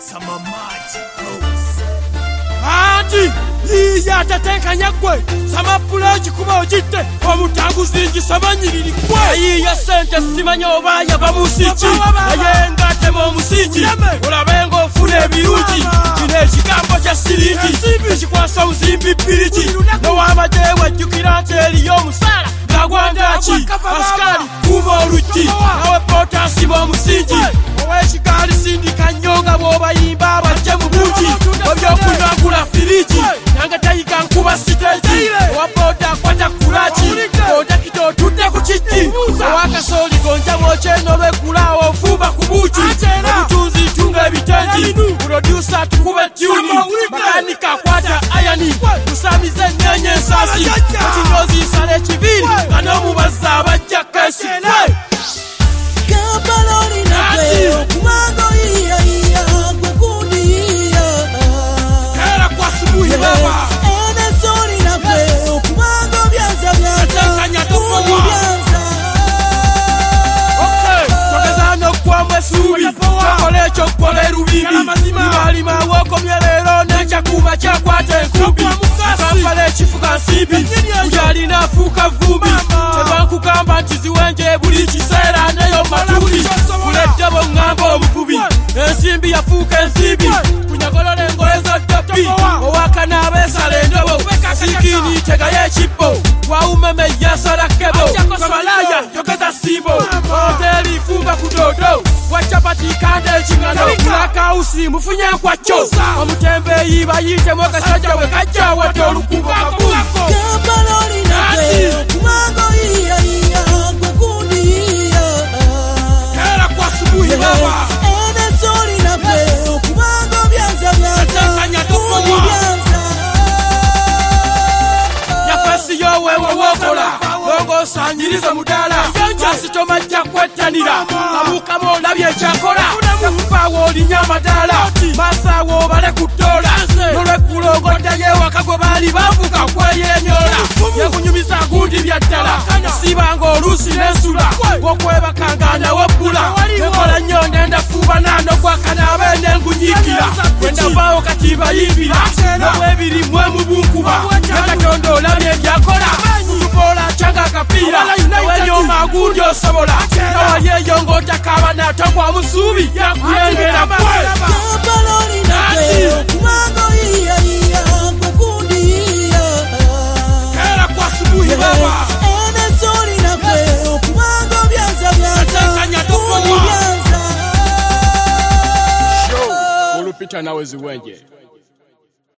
Sama maji Ati iya tatekanya kwe sama puleji kuba ojite omutanguzingi sabanyiriri kwe iya sente simanyoba yaba musiki ayenga temo musiki olabengo ofune birungi kine kigambo kya siringi kikwasa uzimbi piriki no wamajewe jukirante eliyo musala gagwandachi askari kuba oluki nawe potasi mo musiki owekigali sindika nyonga bwobayimba abajje mu bungi obyokunagula firiji nanga tayiga nkuba siteji waboda kwata kulachi koda kito tute kuchiki wakasoli gonja mocheno lwekulawo fuba kubuji obutunzi tunga ebitenji producer tukube tuni makanika kwata ayani tusamize nyenye nsasi ekinyozi sale kibiri kano mubaza abajja kesi Kabaloni na kweo kumango iya kukundi iya Kera kwa subuhi baba Ene soli na kweo kumango bianza Katakanya tupomwa Tokezano kwa mwesubi Chakole chokole rubimbi Imali mawoko myelelo Necha kuma chakwate nkubi Kampale chifuka nsibi Ujali na fuka vumbi Chebanku kamba ntiziwenje buli chisera neyo matuli Kuletabo ngambo omukubi Ensimbi ya fuka ensibi Kunyagolole ngolezo dopi Owaka na besale ndobo Sikini tega ye chipo Kwa umeme yasara kebo Kamalaya yokeza simbo Hoteli funga kudodo Wachapati kande chingano Kulaka usi mufunye kwa chosa Omutembe iba yite moka saja wekaja Wate olukubo kabu Kabaloni na kweo kumango iya kukundi iya Kera kwa subuhi baba Ene soli na kweo kumango bianza Katakanya tupomwa Yafasi yowe wawokola Gongo sanyiriza mudala Jasito majja kwetanira Amukamo labye chakola Yakupawo olinyama dala Masawo bale kutola Nolwe kulongoda yewa kagwe bali bavuka kweyenyola Yakunyumiza gundi bya dala Sibango olusi nesula Wokweba kangana wopula Nekola nyo nenda fuba nano kwa kanabe nengunyikira Wenda bao katiba yibira Nowebiri mwe mubunkuba Nakatondo labye byakola Kutupola changa kapira Wenyo magundi osobola Nawaye yongo takaba natokwa musubi Yakuyengera kwe Kabaloni na kweo kumango iya kukundi iya Kera kwa subuhi baba Ene soli na kweo kumango bianza Katakanya tupomwa Show, ulupita nawe ziwenje